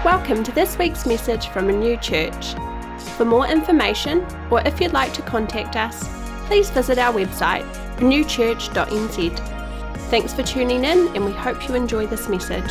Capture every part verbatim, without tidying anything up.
Welcome to this week's message from Renew Church. For more information, or if you'd like to contact us, please visit our website, renew church dot n z. Thanks for tuning in, and we hope you enjoy this message.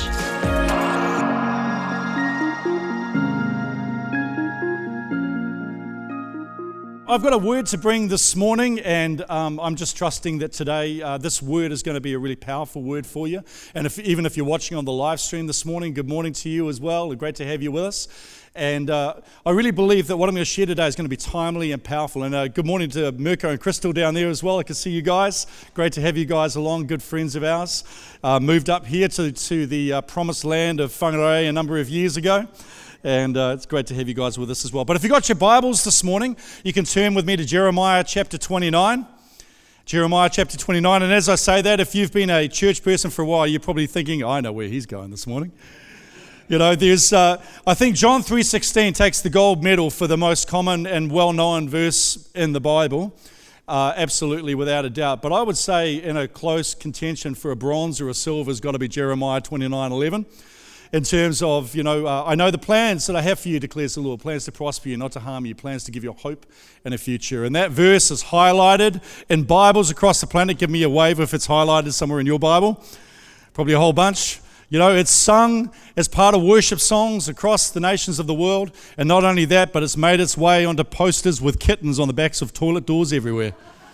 I've got a word to bring this morning, and um, I'm just trusting that today uh, this word is going to be a really powerful word for you. And if, even if you're watching on the live stream this morning, good morning to you as well. Great to have you with us. And uh, I really believe that what I'm going to share today is going to be timely and powerful. And uh, good morning to Mirko and Crystal down there as well. I can see you guys. Great to have you guys along, good friends of ours. Uh, moved up here to, to the uh, promised land of Whangarei a number of years ago. And uh, it's great to have you guys with us as well. But if you've got your Bibles this morning, you can turn with me to Jeremiah chapter twenty-nine. Jeremiah chapter twenty-nine. And as I say that, if you've been a church person for a while, you're probably thinking, I know where he's going this morning. You know, there's, uh, I think John three sixteen takes the gold medal for the most common and well-known verse in the Bible, uh, absolutely without a doubt. But I would say in a close contention for a bronze or a silver has got to be Jeremiah twenty-nine eleven. In terms of, you know, uh, I know the plans that I have for you, declares the Lord, plans to prosper you, not to harm you, plans to give you hope and a future. And that verse is highlighted in Bibles across the planet. Give me a wave if it's highlighted somewhere in your Bible. Probably a whole bunch. You know, it's sung as part of worship songs across the nations of the world. And not only that, but it's made its way onto posters with kittens on the backs of toilet doors everywhere.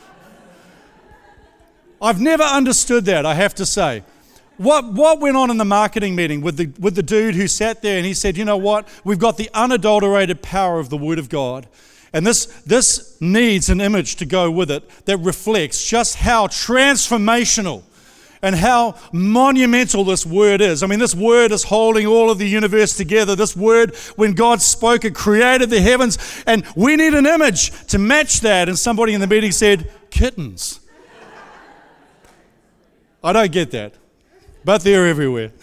I've never understood that, I have to say. What what went on in the marketing meeting with the with the dude who sat there and he said, you know what, we've got the unadulterated power of the Word of God. And this this needs an image to go with it that reflects just how transformational and how monumental this Word is. I mean, this Word is holding all of the universe together. This Word, when God spoke, it created the heavens. And we need an image to match that. And somebody in the meeting said, kittens. I don't get that. But they're everywhere.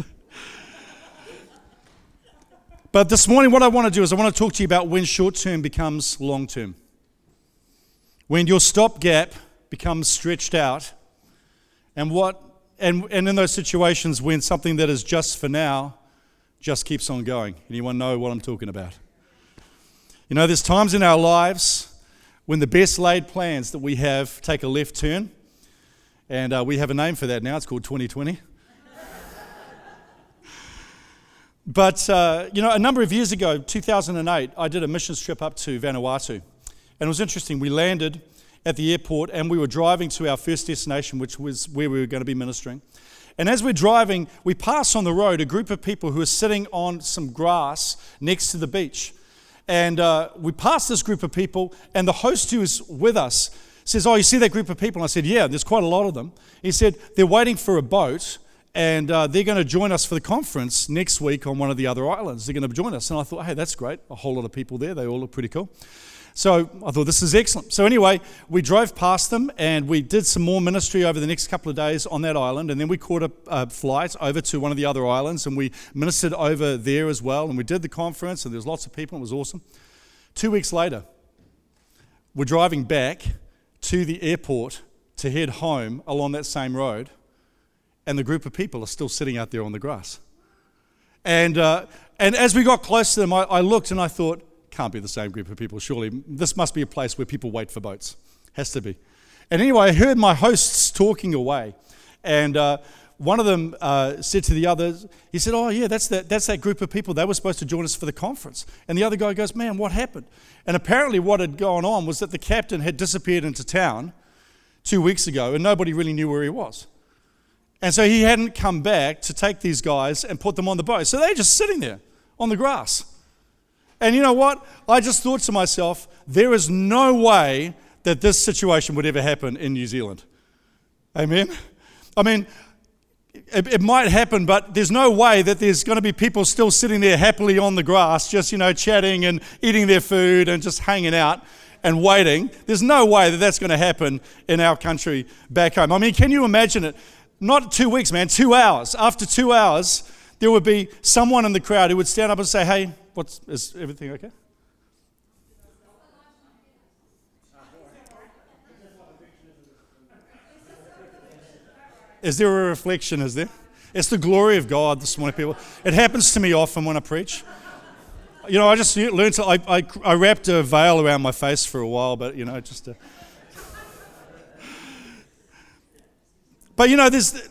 But this morning, what I want to do is I want to talk to you about when short-term becomes long-term. When your stopgap becomes stretched out, and what, and, and in those situations when something that is just for now just keeps on going. Anyone know what I'm talking about? You know, there's times in our lives when the best laid plans that we have take a left turn, and uh, we have a name for that now. It's called twenty twenty. But, uh, you know, a number of years ago, two thousand eight, I did a missions trip up to Vanuatu. And it was interesting. We landed at the airport and we were driving to our first destination, which was where we were going to be ministering. And as we're driving, we pass on the road a group of people who are sitting on some grass next to the beach. And uh, we passed this group of people, and the host who is with us says, oh, you see that group of people? And I said, yeah, there's quite a lot of them. He said, they're waiting for a boat. And uh, they're going to join us for the conference next week on one of the other islands. They're going to join us. And I thought, hey, that's great. A whole lot of people there. They all look pretty cool. So I thought, this is excellent. So anyway, we drove past them and we did some more ministry over the next couple of days on that island. And then we caught a, a flight over to one of the other islands and we ministered over there as well. And we did the conference and there was lots of people. It was awesome. Two weeks later, we're driving back to the airport to head home along that same road. And the group of people are still sitting out there on the grass. And uh, and as we got close to them, I, I looked and I thought, can't be the same group of people, surely. This must be a place where people wait for boats. Has to be. And anyway, I heard my hosts talking away. And uh, one of them uh, said to the others, he said, oh yeah, that's that, that's that group of people. They were supposed to join us for the conference. And the other guy goes, man, what happened? And apparently what had gone on was that the captain had disappeared into town two weeks ago and nobody really knew where he was. And so he hadn't come back to take these guys and put them on the boat. So they're just sitting there on the grass. And you know what? I just thought to myself, there is no way that this situation would ever happen in New Zealand. Amen? I mean, it, it might happen, but there's no way that there's going to be people still sitting there happily on the grass, just, you know, chatting and eating their food and just hanging out and waiting. There's no way that that's going to happen in our country back home. I mean, can you imagine it? Not two weeks, man, two hours. After two hours, there would be someone in the crowd who would stand up and say, hey, what's, is everything okay? Is there a reflection, is there? It's the glory of God this morning, people. It happens to me often when I preach. You know, I just learned to, I, I, I wrapped a veil around my face for a while, but, you know, just... Uh... But, you know, there's...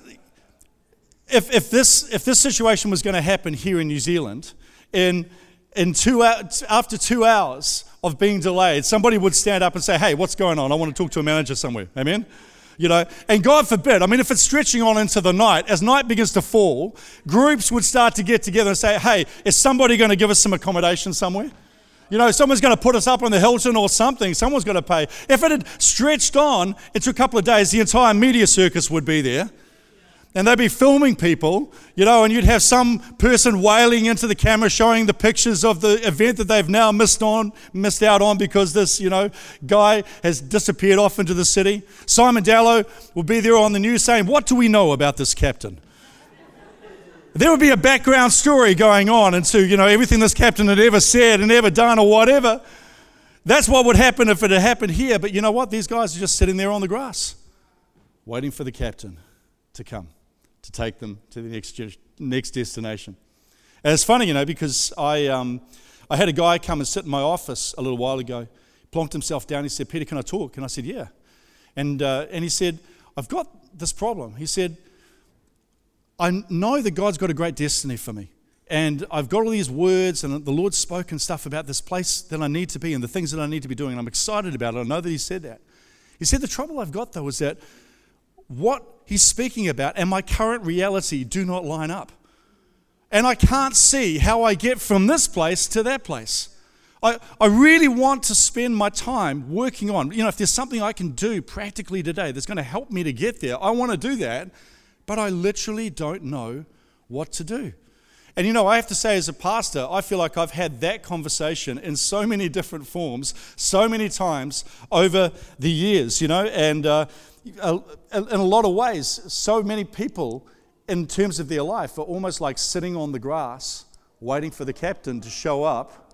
If, if this if this situation was going to happen here in New Zealand, in in two hours, after two hours of being delayed, somebody would stand up and say, "Hey, what's going on? I want to talk to a manager somewhere." Amen. You know, and God forbid, I mean, if it's stretching on into the night, as night begins to fall, groups would start to get together and say, "Hey, is somebody going to give us some accommodation somewhere? You know, someone's going to put us up on the Hilton or something. Someone's going to pay." If it had stretched on into a couple of days, the entire media circus would be there. And they'd be filming people, you know, and you'd have some person wailing into the camera showing the pictures of the event that they've now missed on, missed out on because this, you know, guy has disappeared off into the city. Simon Dallow will be there on the news saying, "What do we know about this captain?" There would be a background story going on into, you know, everything this captain had ever said and ever done or whatever. That's what would happen if it had happened here. But you know what? These guys are just sitting there on the grass, waiting for the captain to come, to take them to the next next destination. And it's funny, you know, because I um, I had a guy come and sit in my office a little while ago. He plonked himself down. He said, "Peter, can I talk?" And I said, "Yeah." And uh, and he said, "I've got this problem." He said, "I know that God's got a great destiny for me. And I've got all these words and the Lord's spoken stuff about this place that I need to be and the things that I need to be doing. And I'm excited about it. I know that he said that." He said, "The trouble I've got, though, is that what he's speaking about and my current reality do not line up. And I can't see how I get from this place to that place. I, I really want to spend my time working on, you know, if there's something I can do practically today that's going to help me to get there, I want to do that, but I literally don't know what to do." And you know, I have to say, as a pastor, I feel like I've had that conversation in so many different forms, so many times over the years, you know, and uh, in a lot of ways, so many people in terms of their life are almost like sitting on the grass waiting for the captain to show up,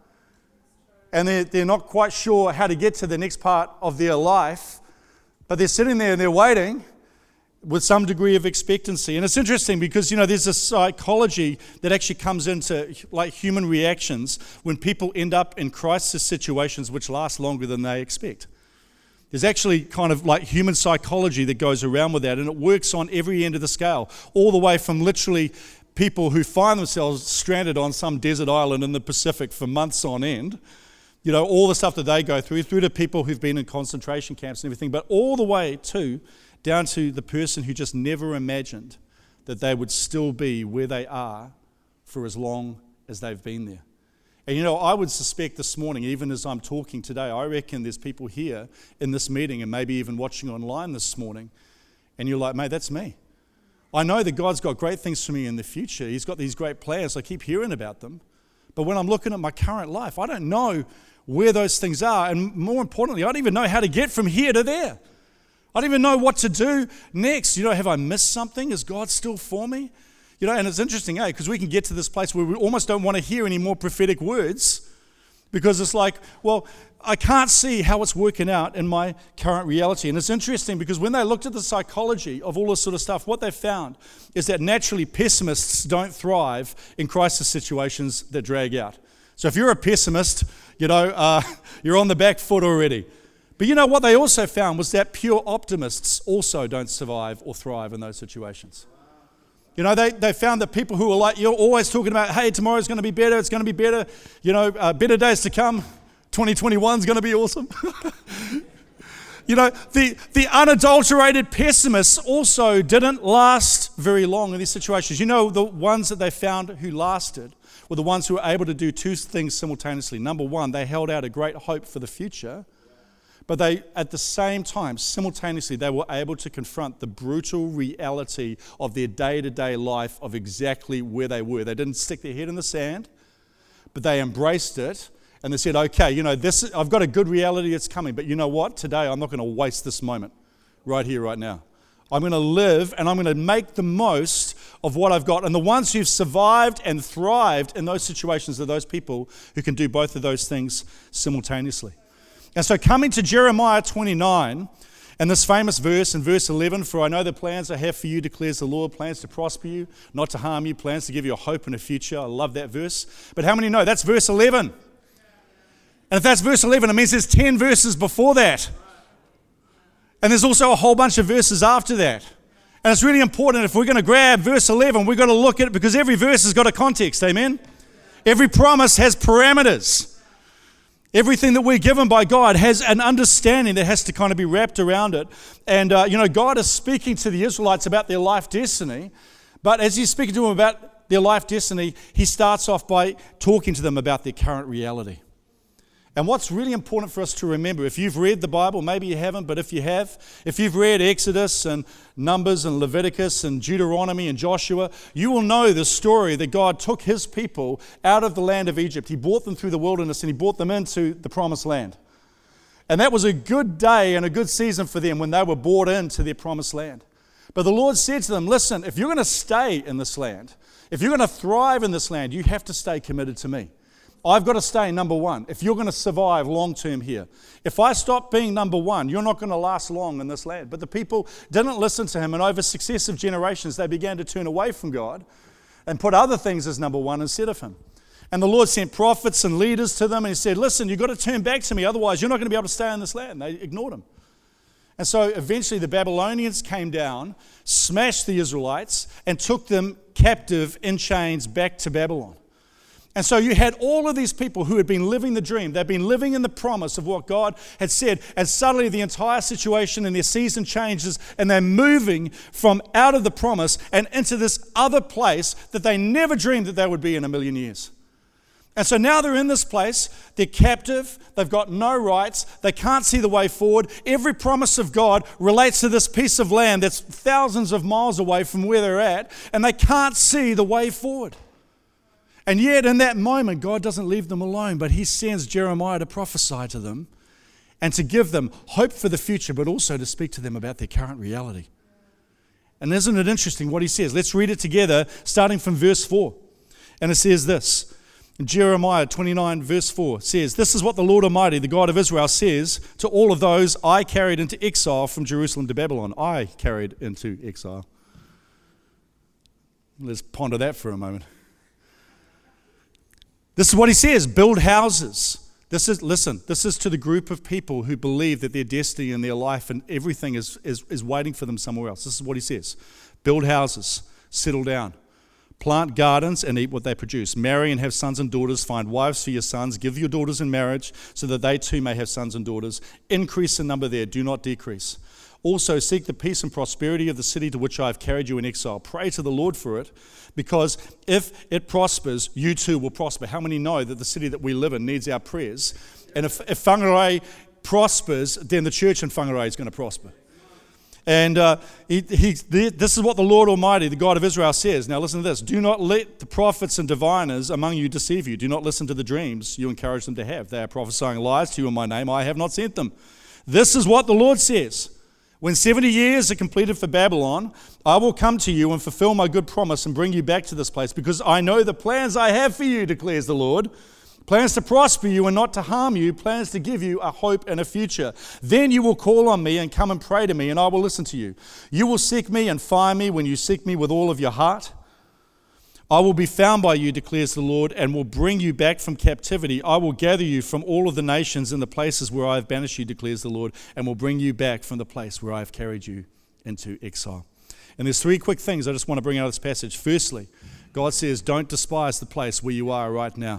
and they're, they're not quite sure how to get to the next part of their life, but they're sitting there and they're waiting with some degree of expectancy. And it's interesting because, you know, there's a psychology that actually comes into like human reactions when people end up in crisis situations which last longer than they expect. There's actually kind of like human psychology that goes around with that, and it works on every end of the scale, all the way from literally people who find themselves stranded on some desert island in the Pacific for months on end, you know, all the stuff that they go through, through to people who've been in concentration camps and everything, but all the way to down to the person who just never imagined that they would still be where they are for as long as they've been there. And you know, I would suspect this morning, even as I'm talking today, I reckon there's people here in this meeting and maybe even watching online this morning, and you're like, "Mate, that's me. I know that God's got great things for me in the future. He's got these great plans. I keep hearing about them. But when I'm looking at my current life, I don't know where those things are. And more importantly, I don't even know how to get from here to there. I don't even know what to do next. You know, have I missed something? Is God still for me?" You know, and it's interesting, eh? Because we can get to this place where we almost don't want to hear any more prophetic words because it's like, well, I can't see how it's working out in my current reality. And it's interesting because when they looked at the psychology of all this sort of stuff, what they found is that naturally pessimists don't thrive in crisis situations that drag out. So if you're a pessimist, you know, uh, you're on the back foot already. But you know what they also found was that pure optimists also don't survive or thrive in those situations. You know, they, they found that people who are like, you're always talking about, "Hey, tomorrow's going to be better, it's going to be better, you know, uh, better days to come, twenty twenty-one's going to be awesome." You know, the, the unadulterated pessimists also didn't last very long in these situations. You know, the ones that they found who lasted were the ones who were able to do two things simultaneously. Number one, they held out a great hope for the future. But they, at the same time, simultaneously, they were able to confront the brutal reality of their day-to-day life of exactly where they were. They didn't stick their head in the sand, but they embraced it, and they said, "Okay, you know, this. I've got a good reality that's coming, but you know what? Today, I'm not going to waste this moment right here, right now. I'm going to live, and I'm going to make the most of what I've got." And the ones who've survived and thrived in those situations are those people who can do both of those things simultaneously. And so coming to Jeremiah twenty-nine, And this famous verse in verse eleven, for I know the plans I have for you, declares the Lord, plans to prosper you, not to harm you, plans to give you a hope and a future. I love that verse. But how many know that's verse eleven? And if that's verse eleven, it means there's ten verses before that. And there's also a whole bunch of verses after that. And it's really important, if we're going to grab verse eleven, we've got to look at it because every verse has got a context, amen? Every promise has parameters. Everything that we're given by God has an understanding that has to kind of be wrapped around it. And, uh, you know, God is speaking to the Israelites about their life destiny. But as he's speaking to them about their life destiny, he starts off by talking to them about their current reality. And what's really important for us to remember, if you've read the Bible, maybe you haven't, but if you have, if you've read Exodus and Numbers and Leviticus and Deuteronomy and Joshua, you will know the story that God took his people out of the land of Egypt. He brought them through the wilderness and he brought them into the promised land. And that was a good day and a good season for them when they were brought into their promised land. But the Lord said to them, listen, if you're going to stay in this land, if you're going to thrive in this land, you have to stay committed to me. I've got to stay number one. If you're going to survive long term here, if I stop being number one, you're not going to last long in this land. But the people didn't listen to him, and over successive generations, they began to turn away from God and put other things as number one instead of him. And the Lord sent prophets and leaders to them, and he said, listen, you've got to turn back to me, otherwise you're not going to be able to stay in this land. They ignored him. And so eventually the Babylonians came down, smashed the Israelites, and took them captive in chains back to Babylon. And so you had all of these people who had been living the dream. They'd been living in the promise of what God had said. And suddenly the entire situation and their season changes, and they're moving from out of the promise and into this other place that they never dreamed that they would be in a million years. And so now they're in this place, they're captive, they've got no rights, they can't see the way forward. Every promise of God relates to this piece of land that's thousands of miles away from where they're at, and they can't see the way forward. And yet in that moment, God doesn't leave them alone, but he sends Jeremiah to prophesy to them and to give them hope for the future, but also to speak to them about their current reality. And isn't it interesting what he says? Let's read it together, starting from verse four. And it says this, Jeremiah twenty-nine verse four says, this is what the Lord Almighty, the God of Israel, says to all of those I carried into exile from Jerusalem to Babylon. I carried into exile. Let's ponder that for a moment. This is what he says, build houses. This is, listen, this is to the group of people who believe that their destiny and their life and everything is, is, is waiting for them somewhere else. This is what he says. Build houses, settle down, plant gardens and eat what they produce. Marry and have sons and daughters, find wives for your sons, give your daughters in marriage so that they too may have sons and daughters. Increase in number there, do not decrease. Also seek the peace and prosperity of the city to which I have carried you in exile. Pray to the Lord for it, because if it prospers, you too will prosper. How many know that the city that we live in needs our prayers? And if, if Whangarei prospers, then the church in Whangarei is going to prosper. And uh, he, he, this is what the Lord Almighty, the God of Israel, says. Now listen to this. Do not let the prophets and diviners among you deceive you. Do not listen to the dreams you encourage them to have. They are prophesying lies to you in my name. I have not sent them. This is what the Lord says. When seventy years are completed for Babylon, I will come to you and fulfill my good promise and bring you back to this place, because I know the plans I have for you, declares the Lord. Plans to prosper you and not to harm you, plans to give you a hope and a future. Then you will call on me and come and pray to me, and I will listen to you. You will seek me and find me when you seek me with all of your heart. I will be found by you, declares the Lord, and will bring you back from captivity. I will gather you from all of the nations and the places where I have banished you, declares the Lord, and will bring you back from the place where I have carried you into exile. And there's three quick things I just want to bring out of this passage. Firstly, God says, don't despise the place where you are right now.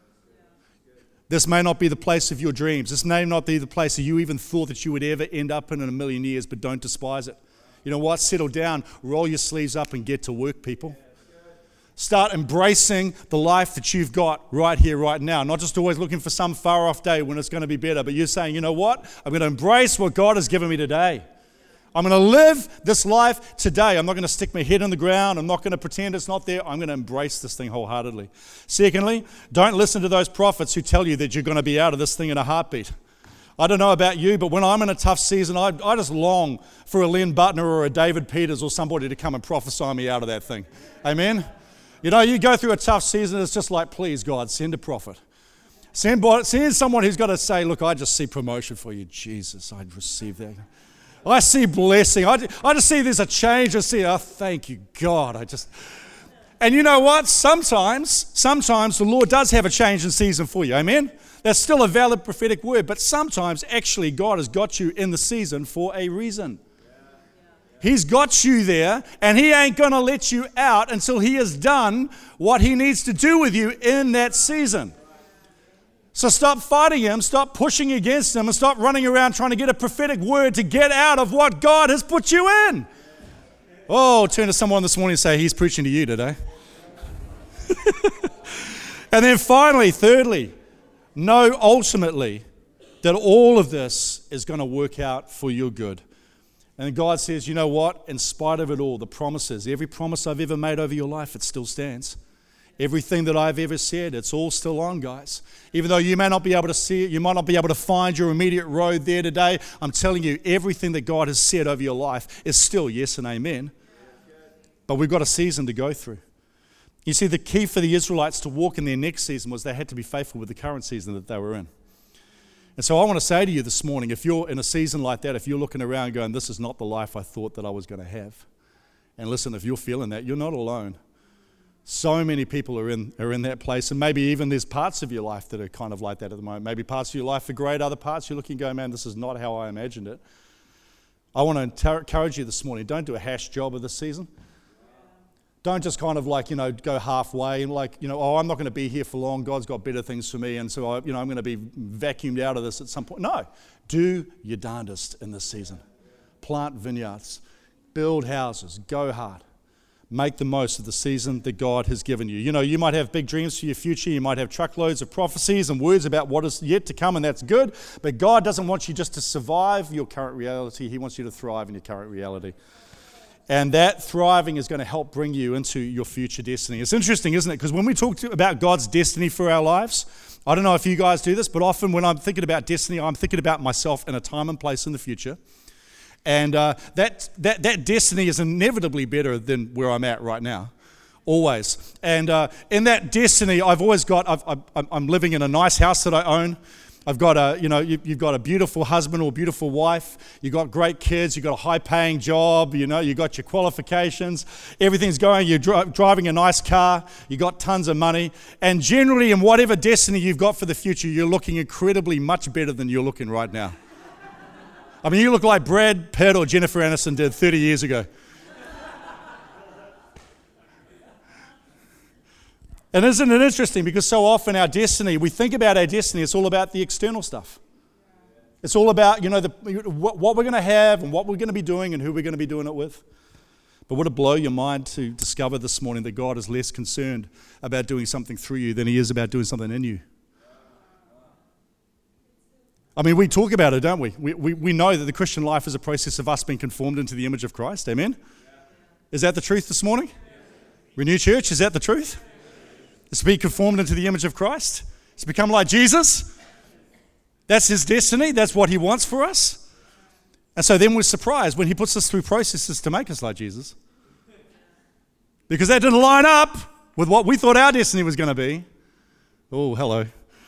This may not be the place of your dreams. This may not be the place that you even thought that you would ever end up in in a million years, but don't despise it. You know what? Settle down, roll your sleeves up and get to work, people. Start embracing the life that you've got right here, right now. Not just always looking for some far off day when it's going to be better, but you're saying, you know what? I'm going to embrace what God has given me today. I'm going to live this life today. I'm not going to stick my head in the ground. I'm not going to pretend it's not there. I'm going to embrace this thing wholeheartedly. Secondly, don't listen to those prophets who tell you that you're going to be out of this thing in a heartbeat. I don't know about you, but when I'm in a tough season, I, I just long for a Len Butner or a David Peters or somebody to come and prophesy me out of that thing. Amen? You know, you go through a tough season, it's just like, please, God, send a prophet. Send, send someone who's got to say, look, I just see promotion for you. Jesus, I'd receive that. I see blessing. I, I just see there's a change. I see, oh, thank you, God. I just, and you know what? Sometimes, sometimes the Lord does have a change in season for you. Amen? That's still a valid prophetic word, but sometimes actually God has got you in the season for a reason. He's got you there, and He ain't going to let you out until He has done what He needs to do with you in that season. So stop fighting Him, stop pushing against Him, and stop running around trying to get a prophetic word to get out of what God has put you in. Oh, turn to someone this morning and say, He's preaching to you today. And then finally, thirdly, know ultimately that all of this is going to work out for your good. And God says, you know what? In spite of it all, the promises, every promise I've ever made over your life, it still stands. Everything that I've ever said, it's all still on, guys. Even though you may not be able to see it, you might not be able to find your immediate road there today, I'm telling you, everything that God has said over your life is still yes and amen. But we've got a season to go through. You see, the key for the Israelites to walk in their next season was they had to be faithful with the current season that they were in. And so I want to say to you this morning, if you're in a season like that, if you're looking around going, this is not the life I thought that I was going to have. And listen, if you're feeling that, you're not alone. So many people are in are in that place, and maybe even there's parts of your life that are kind of like that at the moment. Maybe parts of your life are great, other parts you're looking and going, man, this is not how I imagined it. I want to encourage you this morning, don't do a hash job of this season. Don't just kind of like, you know, go halfway and like, you know, oh, I'm not going to be here for long. God's got better things for me, and so, I, you know, I'm going to be vacuumed out of this at some point. No, do your darndest in this season. Plant vineyards, build houses, go hard. Make the most of the season that God has given you. You know, you might have big dreams for your future. You might have truckloads of prophecies and words about what is yet to come, and that's good. But God doesn't want you just to survive your current reality. He wants you to thrive in your current reality. And that thriving is going to help bring you into your future destiny. It's interesting, isn't it? Because when we talk to, about God's destiny for our lives, I don't know if you guys do this, but often when I'm thinking about destiny, I'm thinking about myself in a time and place in the future. And uh, that, that that destiny is inevitably better than where I'm at right now, always. And uh, in that destiny, I've always got, I've, I've, I'm living in a nice house that I own. I've got a, you know, you, you've got a beautiful husband or beautiful wife. You've got great kids. You've got a high-paying job. You know, you've got your qualifications. Everything's going. You're dri- driving a nice car. You've got tons of money. And generally, in whatever destiny you've got for the future, you're looking incredibly much better than you're looking right now. I mean, you look like Brad Pitt or Jennifer Aniston did thirty years ago. And isn't it interesting? Because so often our destiny, we think about our destiny, it's all about the external stuff. It's all about, you know, the, what, what we're going to have and what we're going to be doing and who we're going to be doing it with. But would it blow your mind to discover this morning that God is less concerned about doing something through you than He is about doing something in you? I mean, we talk about it, don't we? We, we? we know that the Christian life is a process of us being conformed into the image of Christ. Amen? Is that the truth this morning? Renew Church, is that the truth? It's to be conformed into the image of Christ. It's to become like Jesus. That's His destiny. That's what He wants for us. And so then we're surprised when He puts us through processes to make us like Jesus. Because that didn't line up with what we thought our destiny was going to be. Oh, hello.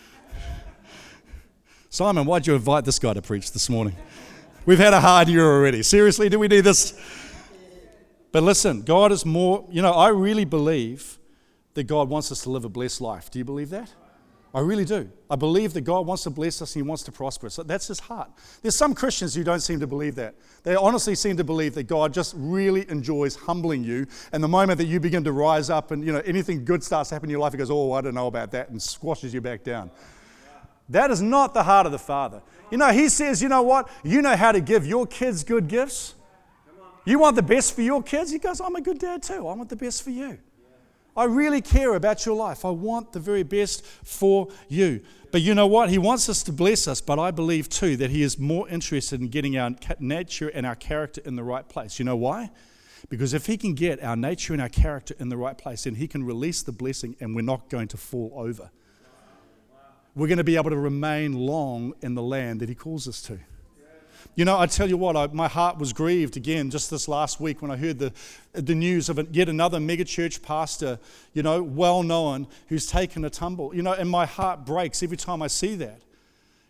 Simon, why'd you invite this guy to preach this morning? We've had a hard year already. Seriously, do we need this? But listen, God is more, you know, I really believe that God wants us to live a blessed life. Do you believe that? I really do. I believe that God wants to bless us and He wants to prosper us. That's His heart. There's some Christians who don't seem to believe that. They honestly seem to believe that God just really enjoys humbling you, and the moment that you begin to rise up and, you know, anything good starts to happen in your life, He goes, oh, I don't know about that, and squashes you back down. That is not the heart of the Father. You know, He says, you know what? You know how to give your kids good gifts. You want the best for your kids? He goes, I'm a good dad too. I want the best for you. I really care about your life. I want the very best for you. But you know what? He wants us to bless us, but I believe too that He is more interested in getting our nature and our character in the right place. You know why? Because if He can get our nature and our character in the right place, then He can release the blessing and we're not going to fall over. We're going to be able to remain long in the land that He calls us to. You know, I tell you what, I, my heart was grieved again just this last week when I heard the the news of yet another megachurch pastor, you know, well known, who's taken a tumble. You know, and my heart breaks every time I see that.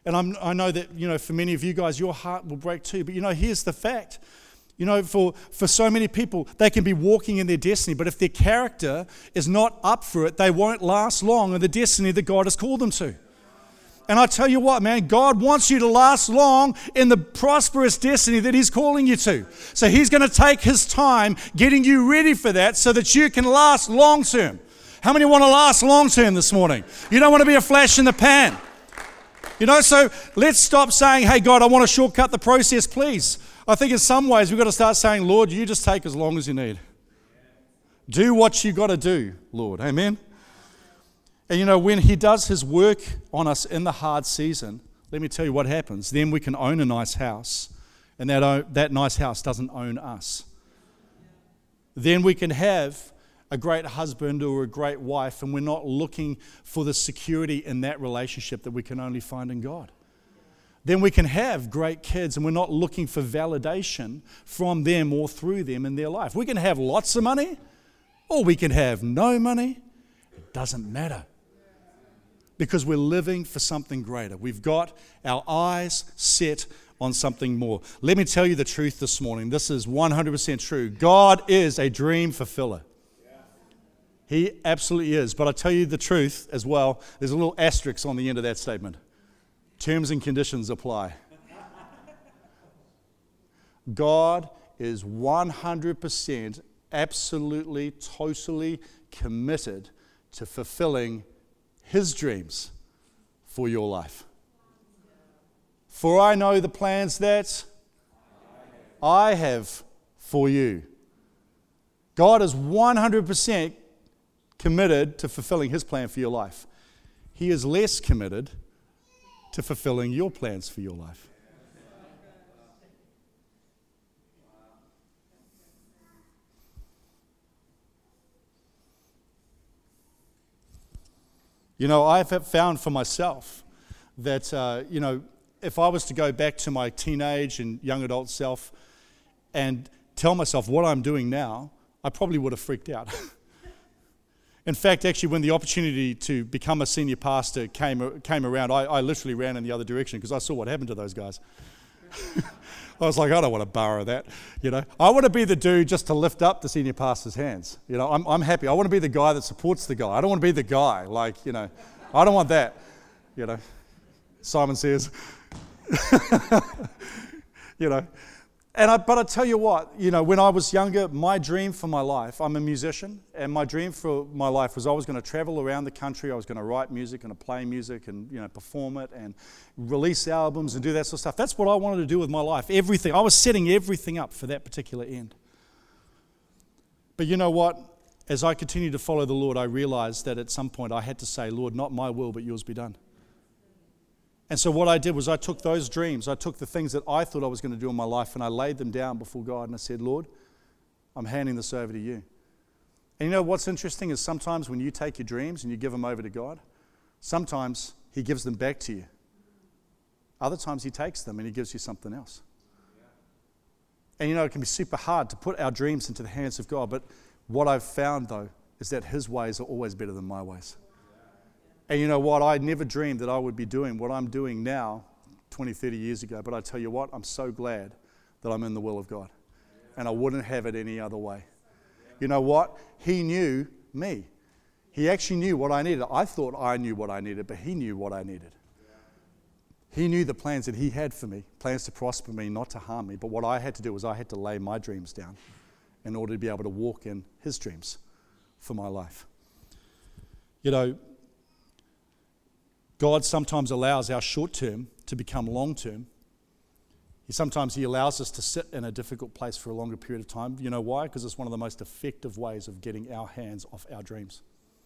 And I'm, I know that, you know, for many of you guys, your heart will break too. But, you know, here's the fact. You know, for, for so many people, they can be walking in their destiny, but if their character is not up for it, they won't last long in the destiny that God has called them to. And I tell you what, man, God wants you to last long in the prosperous destiny that He's calling you to. So He's going to take His time getting you ready for that so that you can last long term. How many want to last long term this morning? You don't want to be a flash in the pan. You know, so let's stop saying, hey, God, I want to shortcut the process, please. I think in some ways we've got to start saying, Lord, you just take as long as you need. Do what you got to do, Lord. Amen? And you know, when He does His work on us in the hard season, let me tell you what happens. Then we can own a nice house, and that, own, that nice house doesn't own us. Then we can have a great husband or a great wife, and we're not looking for the security in that relationship that we can only find in God. Then we can have great kids, and we're not looking for validation from them or through them in their life. We can have lots of money, or we can have no money. It doesn't matter. Because we're living for something greater. We've got our eyes set on something more. Let me tell you the truth this morning. This is one hundred percent true. God is a dream fulfiller. He absolutely is. But I tell you the truth as well. There's a little asterisk on the end of that statement. Terms and conditions apply. God is one hundred percent absolutely, totally committed to fulfilling His dreams for your life. For I know the plans that I have for you. God is one hundred percent committed to fulfilling His plan for your life. He is less committed to fulfilling your plans for your life. You know, I've found for myself that, uh, you know, if I was to go back to my teenage and young adult self and tell myself what I'm doing now, I probably would have freaked out. In fact, actually, when the opportunity to become a senior pastor came came around, I, I literally ran in the other direction because I saw what happened to those guys. I was like, I don't want to borrow that, you know. I want to be the dude just to lift up the senior pastor's hands. You know, I'm I'm happy. I want to be the guy that supports the guy. I don't want to be the guy, like, you know, I don't want that, you know. Simon says, you know. And I, but I tell you what, you know, when I was younger, my dream for my life, I'm a musician, and my dream for my life was I was going to travel around the country, I was going to write music and play music and, you know, perform it and release albums and do that sort of stuff. That's what I wanted to do with my life, everything. I was setting everything up for that particular end. But you know what? As I continued to follow the Lord, I realized that at some point I had to say, Lord, not my will, but yours be done. And so what I did was I took those dreams, I took the things that I thought I was going to do in my life, and I laid them down before God, and I said, Lord, I'm handing this over to you. And you know what's interesting is sometimes when you take your dreams and you give them over to God, sometimes He gives them back to you. Other times He takes them and He gives you something else. And you know, it can be super hard to put our dreams into the hands of God, but what I've found, though, is that His ways are always better than my ways. And you know what? I never dreamed that I would be doing what I'm doing now twenty, thirty years ago. But I tell you what, I'm so glad that I'm in the will of God. And I wouldn't have it any other way. You know what? He knew me. He actually knew what I needed. I thought I knew what I needed, but He knew what I needed. He knew the plans that He had for me, plans to prosper me, not to harm me. But what I had to do was I had to lay my dreams down in order to be able to walk in His dreams for my life. You know, God sometimes allows our short term to become long term. He sometimes He allows us to sit in a difficult place for a longer period of time. You know why? Because it's one of the most effective ways of getting our hands off our dreams.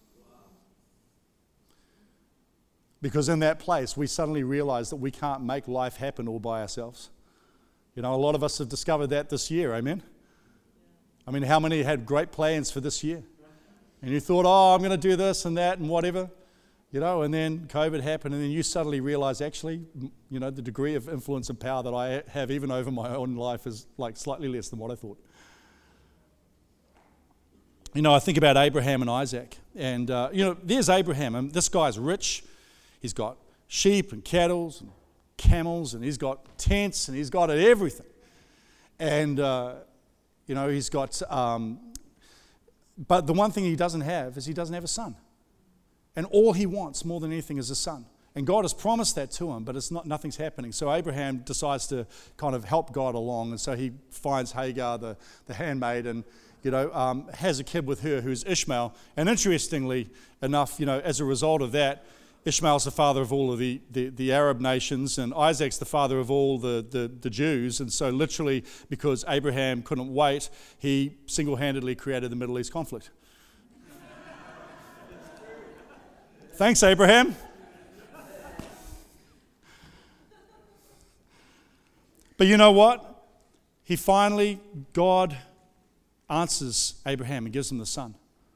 Because in that place, we suddenly realize that we can't make life happen all by ourselves. You know, a lot of us have discovered that this year, amen? I mean, how many had great plans for this year? And you thought, oh, I'm going to do this and that and whatever. You know, and then COVID happened, and then you suddenly realize, actually, you know, the degree of influence and power that I have even over my own life is like slightly less than what I thought. You know, I think about Abraham and Isaac, and, uh, you know, there's Abraham, and this guy's rich. He's got sheep and cattle and camels, and he's got tents, and he's got everything. And, uh, you know, he's got, um, but the one thing he doesn't have is he doesn't have a son. And all he wants more than anything is a son. And God has promised that to him, but it's not, nothing's happening. So Abraham decides to kind of help God along, and so he finds Hagar, the, the handmaid, and, you know, um, has a kid with her who's Ishmael. And interestingly enough, you know, as a result of that, Ishmael's the father of all of the, the, the Arab nations, and Isaac's the father of all the, the, the Jews. And so literally, because Abraham couldn't wait, he single-handedly created the Middle East conflict. Thanks, Abraham. But you know what? He finally, God answers Abraham and gives him the son.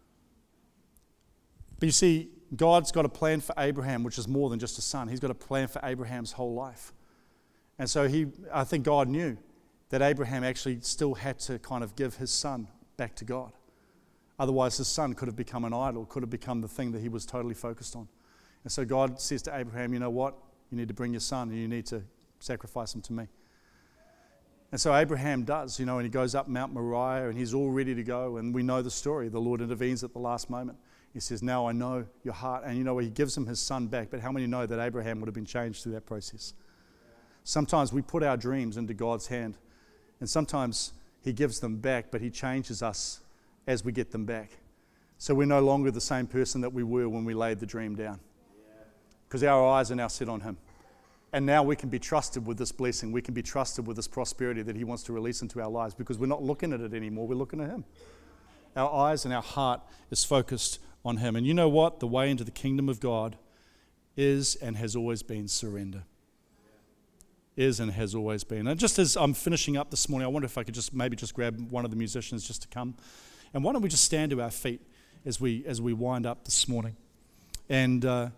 But you see, God's got a plan for Abraham, which is more than just a son. He's got a plan for Abraham's whole life. And so he, I think God knew that Abraham actually still had to kind of give his son back to God. Otherwise, his son could have become an idol, could have become the thing that he was totally focused on. And so God says to Abraham, you know what? You need to bring your son and you need to sacrifice him to me. And so Abraham does, you know, and he goes up Mount Moriah and he's all ready to go. And we know the story. The Lord intervenes at the last moment. He says, now I know your heart. And you know, he gives him his son back. But how many know that Abraham would have been changed through that process? Sometimes we put our dreams into God's hand. And sometimes he gives them back, but he changes us as we get them back. So we're no longer the same person that we were when we laid the dream down. Because our eyes are now set on him. And now we can be trusted with this blessing. We can be trusted with this prosperity that he wants to release into our lives, because we're not looking at it anymore. We're looking at him. Our eyes and our heart is focused on him. And you know what? The way into the kingdom of God is and has always been surrender. Is and has always been. And just as I'm finishing up this morning, I wonder if I could just maybe just grab one of the musicians just to come. And why don't we just stand to our feet as we as we wind up this morning? And uh,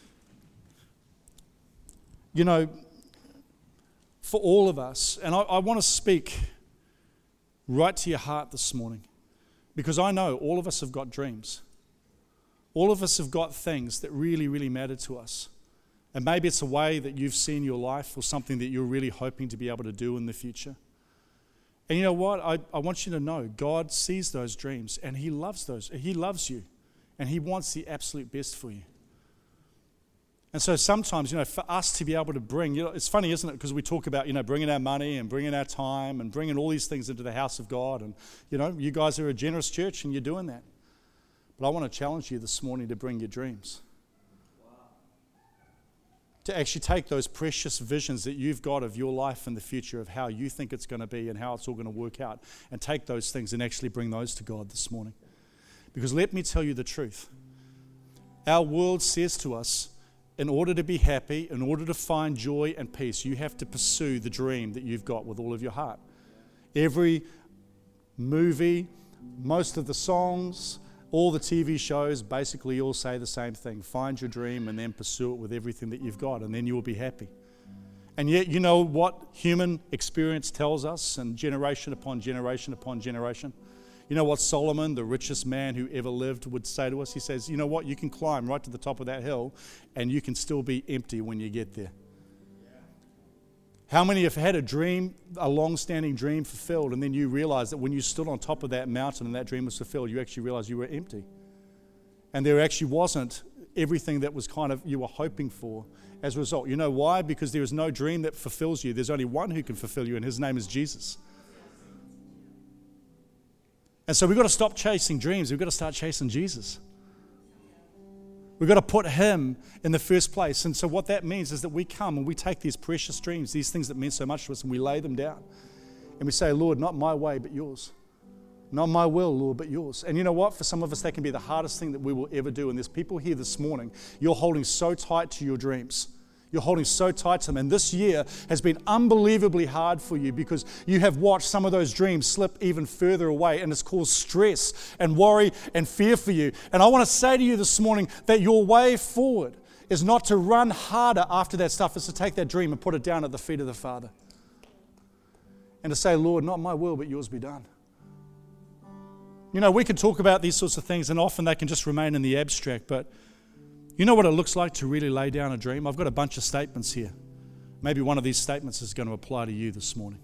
you know, for all of us, and I, I want to speak right to your heart this morning, because I know all of us have got dreams. All of us have got things that really, really matter to us. And maybe it's a way that you've seen your life or something that you're really hoping to be able to do in the future. And you know what? I, I want you to know God sees those dreams and he loves those. He loves you and he wants the absolute best for you. And so sometimes, you know, for us to be able to bring, you know, it's funny, isn't it? Because we talk about, you know, bringing our money and bringing our time and bringing all these things into the house of God. And, you know, you guys are a generous church and you're doing that. But I want to challenge you this morning to bring your dreams. Wow. To actually take those precious visions that you've got of your life in the future, of how you think it's going to be and how it's all going to work out, and take those things and actually bring those to God this morning. Because let me tell you the truth. Our world says to us, in order to be happy, in order to find joy and peace, you have to pursue the dream that you've got with all of your heart. Every movie, most of the songs, all the T V shows basically all say the same thing. Find your dream and then pursue it with everything that you've got, and then you will be happy. And yet, you know what human experience tells us, and generation upon generation upon generation? You know what Solomon, the richest man who ever lived, would say to us? He says, you know what? You can climb right to the top of that hill and you can still be empty when you get there. How many have had a dream, a long-standing dream fulfilled, and then you realize that when you stood on top of that mountain and that dream was fulfilled, you actually realized you were empty? And there actually wasn't everything that was kind of you were hoping for as a result. You know why? Because there is no dream that fulfills you. There's only one who can fulfill you, and his name is Jesus. And so we've got to stop chasing dreams. We've got to start chasing Jesus. We've got to put him in the first place. And so what that means is that we come and we take these precious dreams, these things that mean so much to us, and we lay them down. And we say, Lord, not my way, but yours. Not my will, Lord, but yours. And you know what? For some of us, that can be the hardest thing that we will ever do. And there's people here this morning, you're holding so tight to your dreams. You're holding so tight to them. And this year has been unbelievably hard for you because you have watched some of those dreams slip even further away, and it's caused stress and worry and fear for you. And I want to say to you this morning that your way forward is not to run harder after that stuff. It's to take that dream and put it down at the feet of the Father. And to say, Lord, not my will, but yours be done. You know, we can talk about these sorts of things, and often they can just remain in the abstract, but you know what it looks like to really lay down a dream? I've got a bunch of statements here. maybe one of these statements is going to apply to you this morning.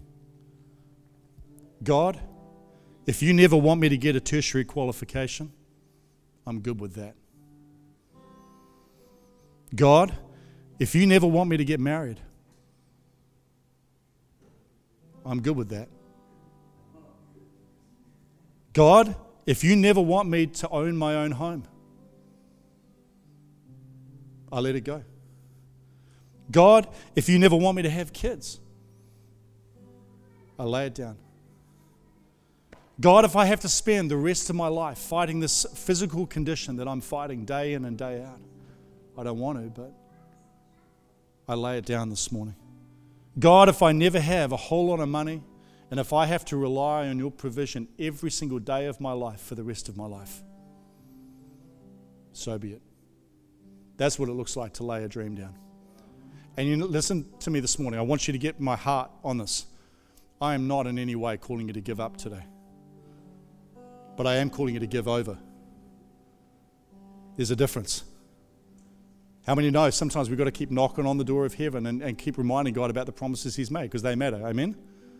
God, if you never want me to get a tertiary qualification, I'm good with that. God, if you never want me to get married, I'm good with that. God, if you never want me to own my own home, I let it go. God, if you never want me to have kids, I lay it down. God, if I have to spend the rest of my life fighting this physical condition that I'm fighting day in and day out, I don't want to, but I lay it down this morning. God, if I never have a whole lot of money, and if I have to rely on your provision every single day of my life for the rest of my life, so be it. That's what it looks like to lay a dream down. And you listen to me this morning. I want you to get my heart on this. I am not in any way calling you to give up today, but I am calling you to give over. There's a difference. How many know sometimes we've got to keep knocking on the door of heaven and, and keep reminding God about the promises he's made, because they matter. Amen?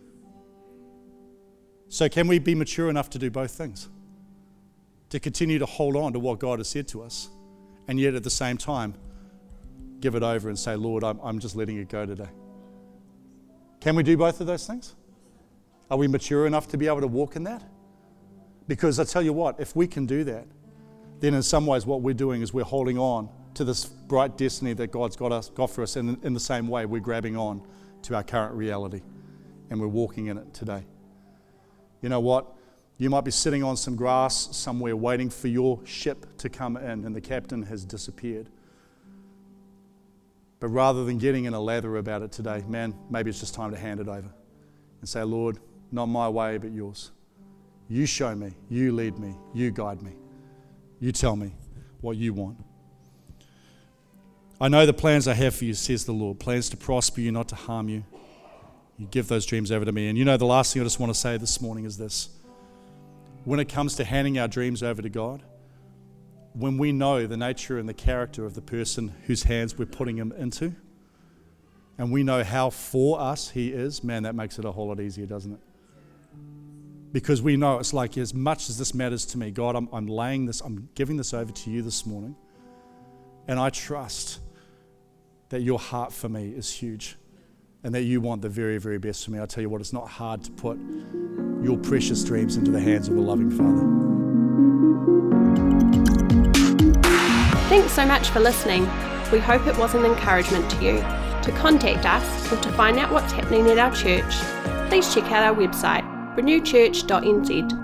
So can we be mature enough to do both things? To continue to hold on to what God has said to us, and yet at the same time, give it over and say, Lord, I'm, I'm just letting it go today. Can we do both of those things? Are we mature enough to be able to walk in that? Because I tell you what, if we can do that, then in some ways what we're doing is we're holding on to this bright destiny that God's got us got for us, and in the same way we're grabbing on to our current reality and we're walking in it today. You know what? You might be sitting on some grass somewhere waiting for your ship to come in and the captain has disappeared. But rather than getting in a lather about it today, man, maybe it's just time to hand it over and say, Lord, not my way but yours. You show me, you lead me, you guide me. You tell me what you want. I know the plans I have for you, says the Lord, plans to prosper you, not to harm you. You give those dreams over to me. And you know, the last thing I just want to say this morning is this. When it comes to handing our dreams over to God, when we know the nature and the character of the person whose hands we're putting them into, and we know how for us he is, man, that makes it a whole lot easier, doesn't it? Because we know it's like, as much as this matters to me, God, I'm, I'm laying this, I'm giving this over to you this morning, and I trust that your heart for me is huge and that you want the very, very best for me. I tell you what, it's not hard to put your precious dreams into the hands of a loving Father. Thanks so much for listening. We hope it was an encouragement to you. To contact us or to find out what's happening at our church, please check out our website, renew church dot n z.